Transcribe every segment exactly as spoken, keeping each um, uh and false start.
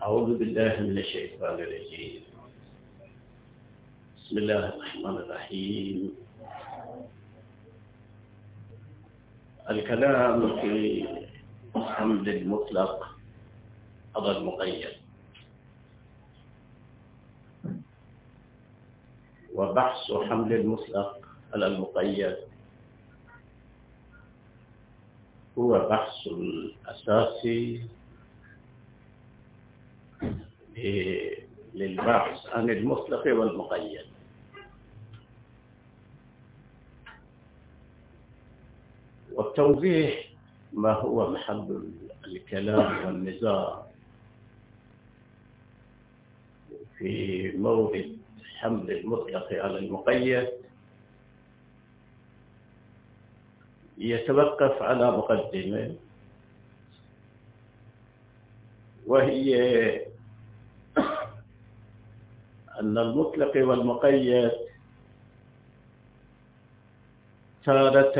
أعوذ بالله من الشيطان الرجيم. بسم الله الرحمن الرحيم. الكلام في حمل المطلق على المقيد، وبحث حمل المطلق على المقيد هو بحث الأساسي للبحث عن المطلق والمقيد. والتوضيح ما هو محل الكلام والنزاع في مورد حمل المطلق على المقيد يتوقف على مقدمة، وهي أن المطلق والمقيد تارة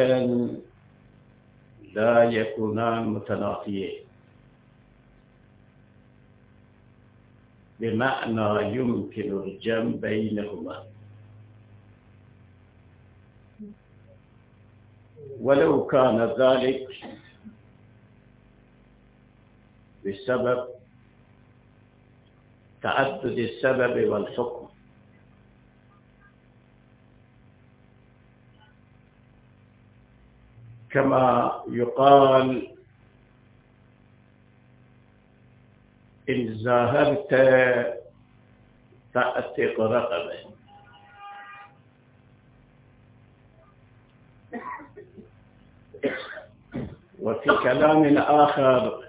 لا يكونان متنافيين، بمعنى يمكن الجمع بينهما، ولو كان ذلك بسبب تعدد السبب والحكم، كما يقال إن زاهرت فأتق رقبة، وفي كلام آخر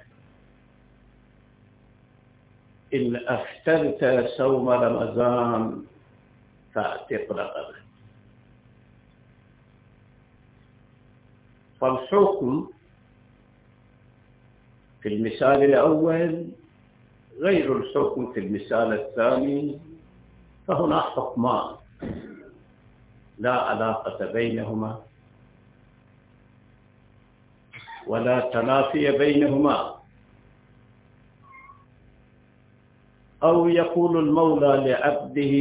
إن أفترت صوم رمضان فأتق رقبة. فالحكم في المثال الأول غير الحكم في المثال الثاني، فهنا حكمان لا علاقة بينهما ولا تنافي بينهما. أو يقول المولى لعبده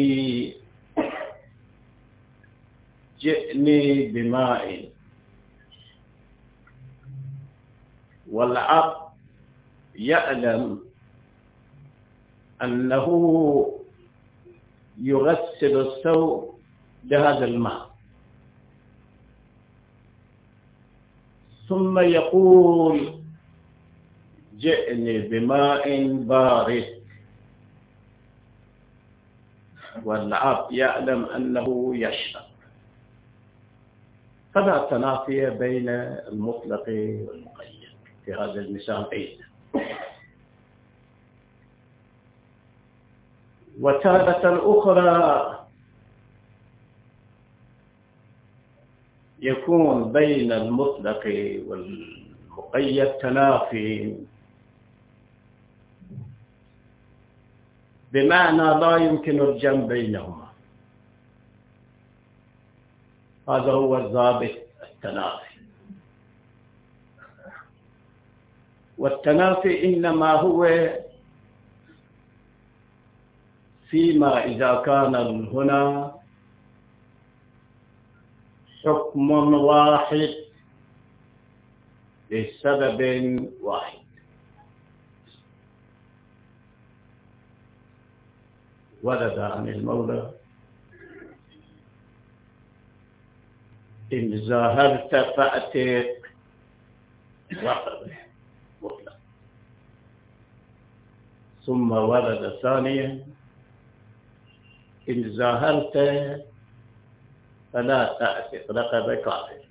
جئني بماء، والعبد يعلم أنه يغسل الثوب بهذا الماء، ثم يقول جئني بماء بارد، والعبد يعلم أنه يشرب، فلا تنافي بين المطلق والمقيد في هذا المثال أيضا. وتارة أخرى يكون بين المطلق والمقيد تنافي، بمعنى لا يمكن الجمع بينهما. هذا هو الضابط التنافي. والتنافي إنما هو فيما إذا كان هنا حكم واحد لسبب واحد. ورد عن المولى إن زاهرت فأتق رقبة مطلق، ثم ورد ثانيا إن زاهرت فلا تأتق رقبة كافر.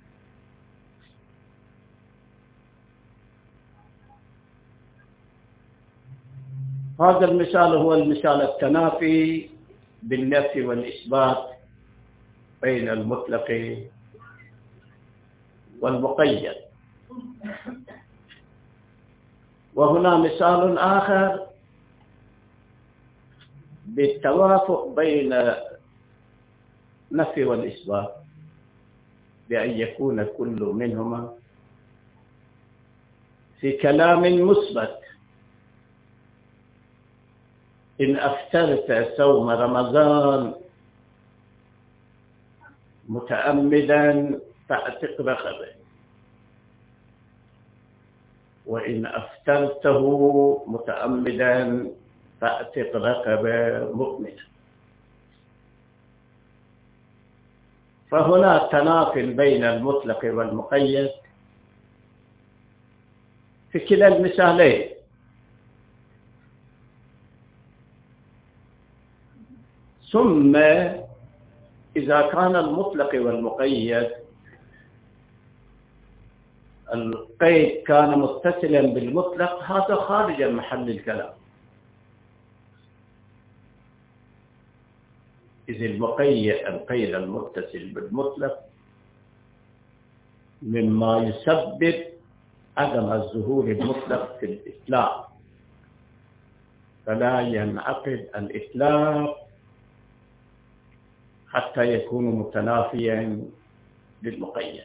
هذا المثال هو المثال التنافي بالنفي والإثبات بين المطلق والمقيد. وهنا مثال آخر بالتوافق بين النفي والإثبات، بأن يكون كل منهما في كلام مثبت إن أفترت صوم رمضان متعمدا فأعتق رقبة، وإن أفترته متعمدا فأعتق رقبة مؤمنة. فهنا تناف بين المطلق والمقيد في كلا المثالين. ثم إذا كان المطلق والمقيد القيد كان متصلا بالمطلق، هذا خارج محل الكلام، إذ المقيد القيد المتصل بالمطلق مما يسبب عدم الظهور المطلق في الإطلاق، فلا ينعقد الإطلاق حتى يكون متنافيا للمقيد.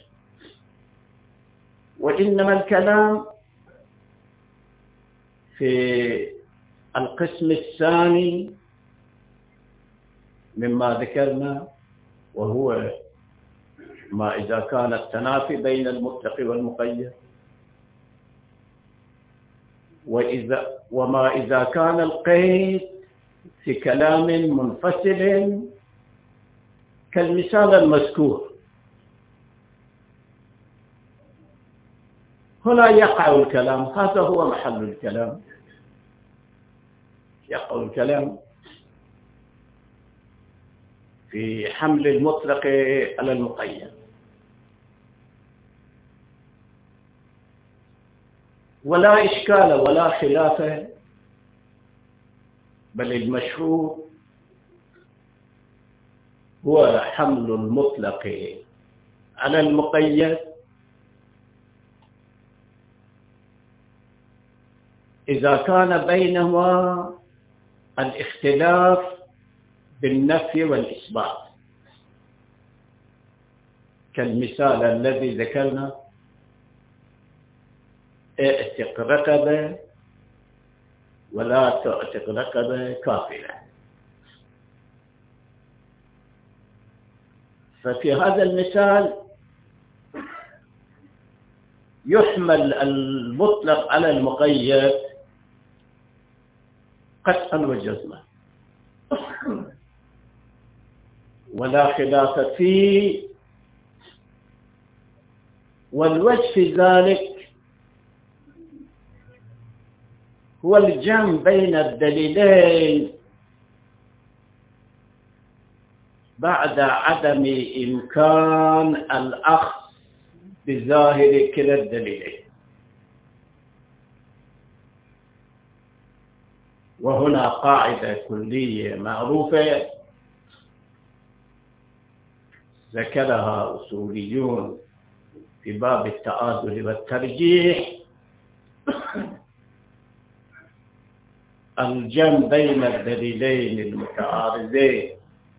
وإنما الكلام في القسم الثاني مما ذكرنا، وهو ما إذا كان التنافي بين المطلق والمقيد، وإذا وما إذا كان القيد في كلام منفصل كالمثال المذكور. هنا يقع الكلام، هذا هو محل الكلام، يقع الكلام في حمل المطلق على المقيد. ولا إشكال ولا خلاف، بل المشهور هو حمل المطلق على المقيد إذا كان بينهما الاختلاف بالنفي والإثبات، كالمثال الذي ذكرنا: اعتق رقبة ولا تعتق رقبة كافرة. ففي هذا المثال يحمل المطلق على المقيد قطعا وجزما، ولا خلاف فيه. والوجه في ذلك هو الجمع بين الدليلين بعد عدم إمكان الأخذ بظاهر كلا الدليلين. وهنا قاعدة كلية معروفة ذكرها أصوليون في باب التعادل والترجيح: الجمع بين الدليلين المتعارضين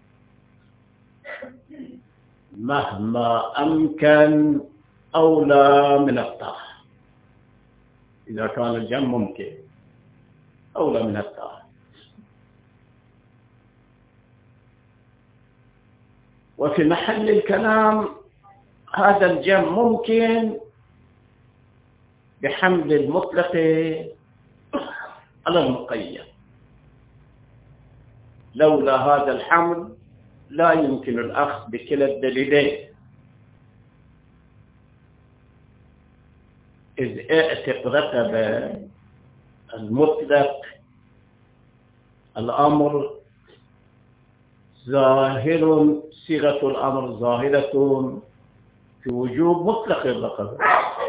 مهما أمكن أولى من الطرح، إذا كان الجمع ممكن أولى من الطرح. وفي محل الكلام هذا الجمع ممكن بحمل المطلق على المقيد. لولا هذا الحمل لا يمكن الأخذ بكلا الدليلين، إذ اعتق رقبة المطلق الأمر ظاهر، صيغة الأمر ظاهرة في وجوب مطلق الرقبة،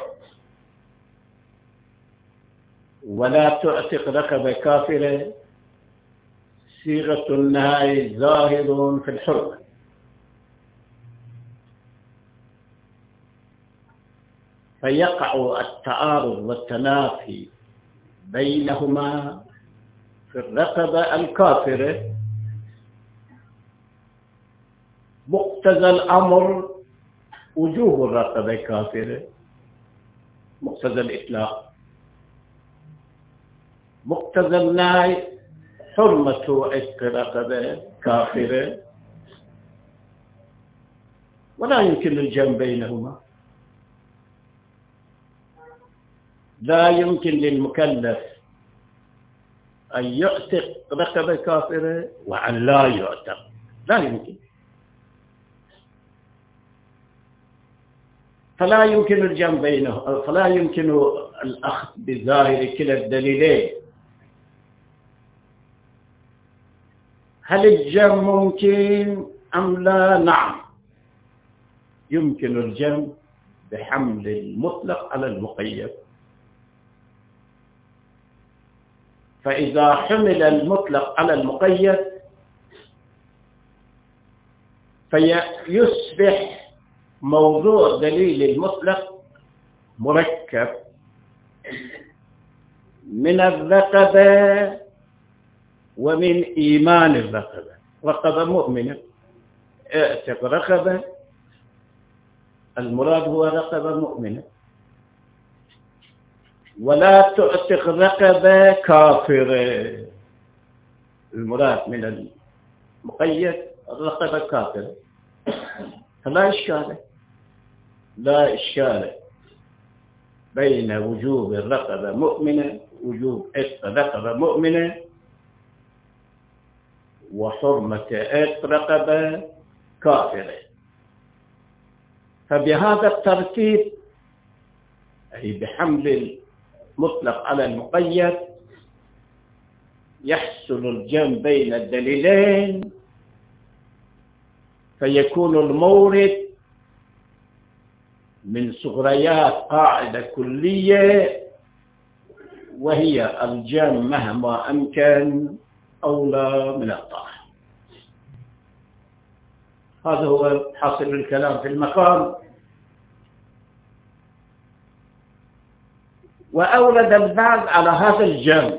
ولا تعتق رقبة كافرة صيغة النهي ظاهر في الحرمة. فيقع التعارض والتنافي بينهما في الرقبة الكافرة، مقتضى الأمر وجوب الرقبة الكافرة، مقتضى الإطلاق، مقتضى النهي حرمة عتق رقبة كافرة، ولا يمكن الجمع بينهما. لا يمكن للمكلف أن يعتق رقبة كافرة وأن لا يعتق، لا يمكن. فلا يمكن الجمع بينه، فلا يمكن الأخذ بظاهر كلا الدليلين. هل الجمع ممكن أم لا؟ نعم، يمكن الجمع بحمل المطلق على المقيد. فإذا حمل المطلق على المقيد فيصبح موضوع دليل المطلق مركب من الرقبة ومن إيمان الرقبة. رقبة مؤمنة، اعتق رقبة، المراد هو رقبة مؤمنة، ولا تعتق رقبة كافرة، المراد من المقيد الرقبة كافرة. فلا إشكال لا إشكال بين وجوب الرقبة مؤمنة، وجوب عتق رقبة مؤمنة، وحرمة عتق رقبة كافرة. فبهذا الترتيب، أي بحمل المطلق على المقيد، يحصل الجمع بين الدليلين، فيكون المورد من صغريات قاعدة كلية، وهي الجمع مهما أمكن أولى من الطاعة. هذا هو حاصل الكلام في المقام. وأورد البعض على هذا الجمع،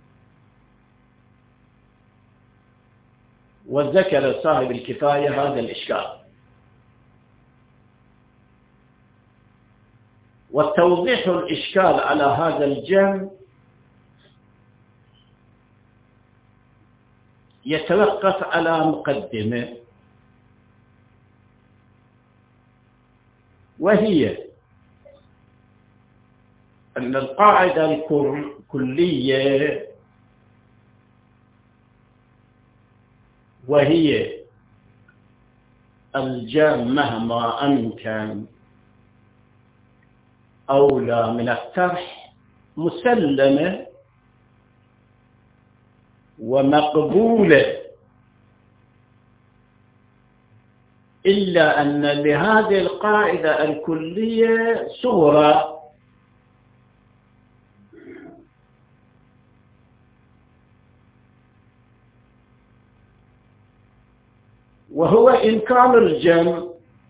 وذكر صاحب الكفاية هذا الإشكال. وتوضيح الإشكال على هذا الجمع يتوقف على مقدمة، وهي أن القاعدة الكلية وهي الجمع مهما أمكن أولى من الطرح مسلمة ومقبولة، إلا أن لهذه القاعدة الكلية صورة، وهو إمكان الجمع.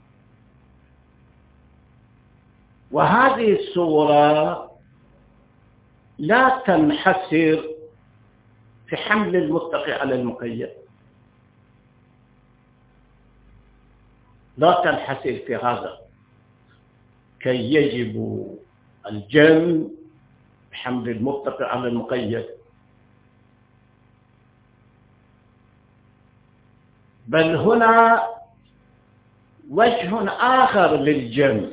وهذه الصورة لا تنحصر في حمل المطلق على المقيد، لا تنحصر في هذا، كي يجب الجمع بحمل المطلق على المقيد، بل هنا وجه آخر للجمع،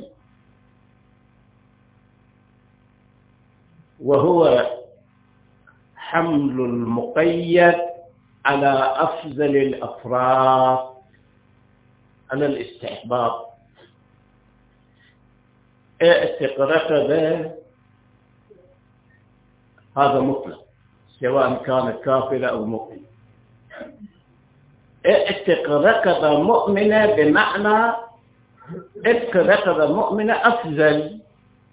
وهو حمل المقيد على أفضل الأفراد، على الاستحباب. اعتق رقبة هذا مطلق، سواء كانت كافرة أو مؤمنة. اعتق رقبة مؤمنة بمعنى اعتق رقبة مؤمنة أفضل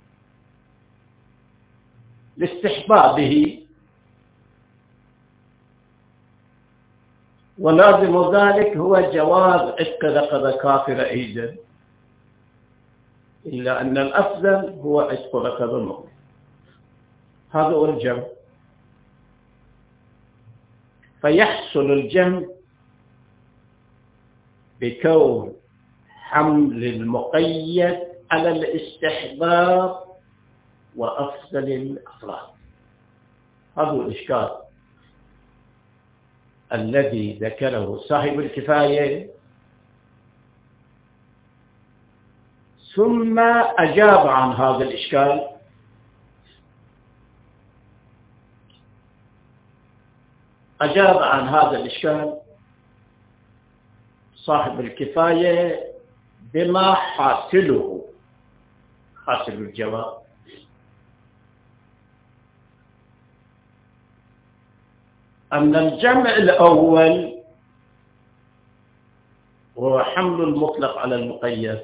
لاستحبابه، ولازم ذلك هو جواز عتق رقبة كافرة أيضا، إلا أن الأفضل هو عتق رقبة مؤمنة. هذا هو الجمع. فيحصل الجمع بكون حمل المقيد على الاستحباب وأفضل الأفراد. هذا هو الإشكال. الذي ذكره صاحب الكفاية، ثم أجاب عن هذا الإشكال أجاب عن هذا الإشكال صاحب الكفاية بما حاصله حاصل الجواب، أن الجمع الأول هو حمل المطلق على المقيد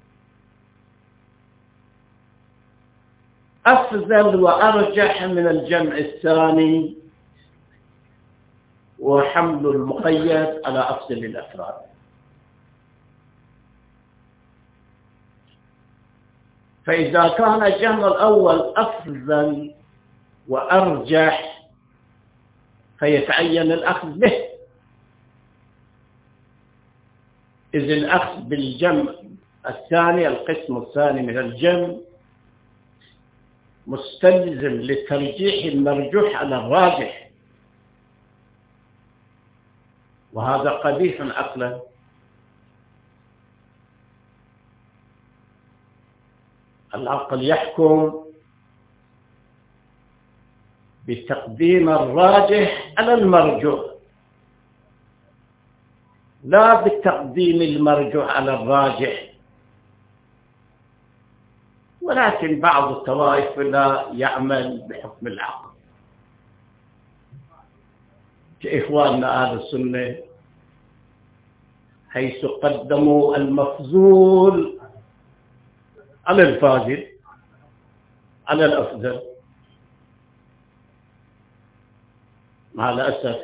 أفضل وأرجح من الجمع الثاني وحمل المقيد على أفضل الأفراد. فإذا كان الجمع الأول أفضل وأرجح فيتعين الأخذ به، إذ الأخذ بالجمع الثاني القسم الثاني من الجمع مستلزم لترجيح المرجوح على الراجح، وهذا قبيح عقلا. العقل يحكم بتقديم الراجح على المرجوح، لا بتقديم المرجوح على الراجح. ولكن بعض الطوائف لا يعمل بحكم العقل، كإخواننا أهل السنة، حيث قدموا المفضول على الفاضل على الأفضل. مع الأسف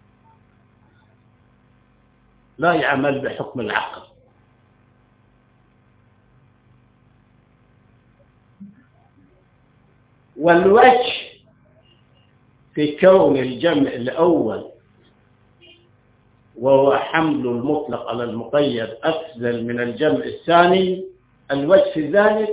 لا يعمل بحكم العقل. والوجه في كون الجمع الأول وهو حمل المطلق على المقيد أفضل من الجمع الثاني، الوجه في ذلك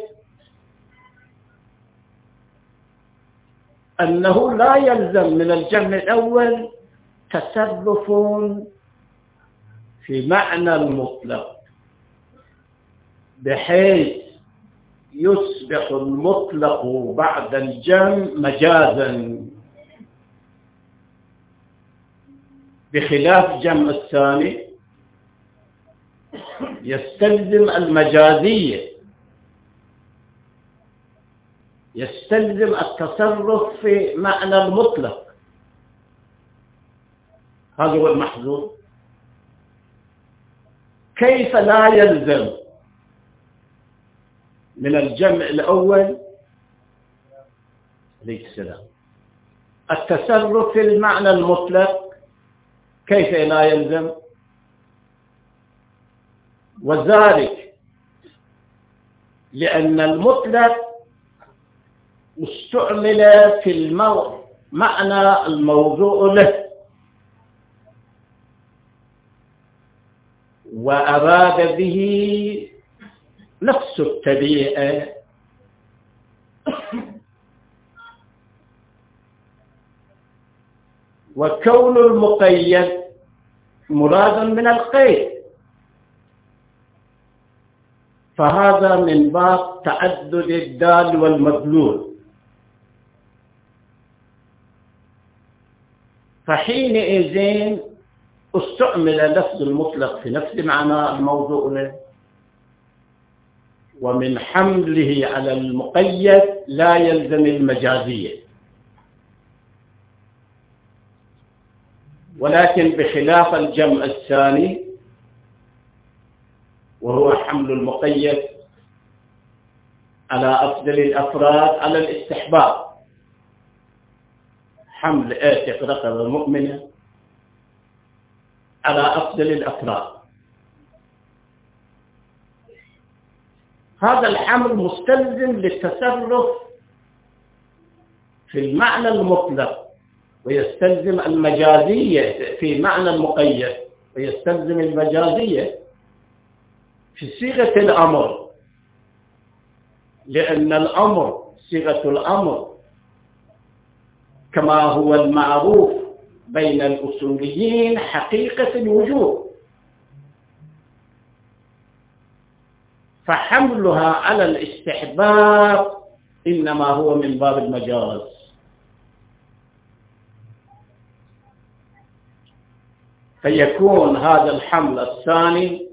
أنه لا يلزم من الجمع الأول تصرف في معنى المطلق بحيث يصبح المطلق بعد الجمع مجازا، بخلاف جمع الثاني يستلزم المجازية، يستلزم التصرف في معنى المطلق. هذا هو المحظور. كيف لا يلزم من الجمع الأول عليه السلام التصرف في المعنى المطلق؟ كيف لا يلزم؟ وذلك لأن المطلق مستعمل في المعنى الموضوع له، وأراد به نفس الطبيعة، وكون المقيد مراد من القيد، فهذا من باب تعدد الدال والمدلول. فحينئذ استعمل لفظ المطلق في نفس معنى الموضوع له، ومن حمله على المقيد لا يلزم المجازية، ولكن بخلاف الجمع الثاني وهو حمل المقيد على أفضل الأفراد على الاستحباب، حمل آتق رقبة مؤمنة على أفضل الأفراد. هذا الحمل مستلزم للتصرف في المعنى المطلق، ويستلزم المجازية في معنى المقيد، ويستلزم المجازية في صيغة الأمر، لأن الأمر صيغة الأمر كما هو المعروف بين الأصوليين حقيقة الوجود، فحملها على الاستحباب إنما هو من باب المجاز. فيكون هذا الحمل الثاني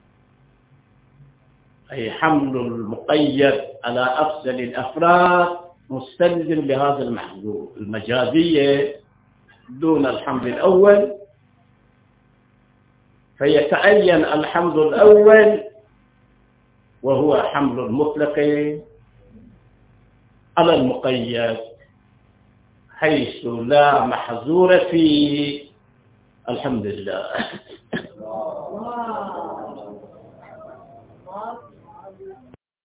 أي حمل المقيد على أفضل الأفراد مستلزم بهذا المحذور المجازية دون الحمل الأول، فيتعين الحمل الأول وهو حمل المطلق على المقيد حيث لا محظور فيه. الحمد لله.